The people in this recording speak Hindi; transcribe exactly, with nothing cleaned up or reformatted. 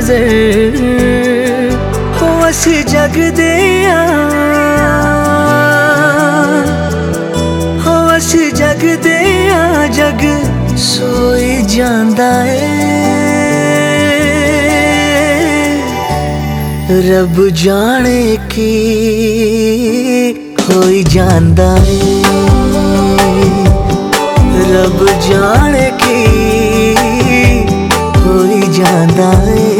नजर हो असी जग दे हो असी जग दे जग सोई जांदा है। रब जाने की होई जांदा है। रब जाने की होई जांदा है।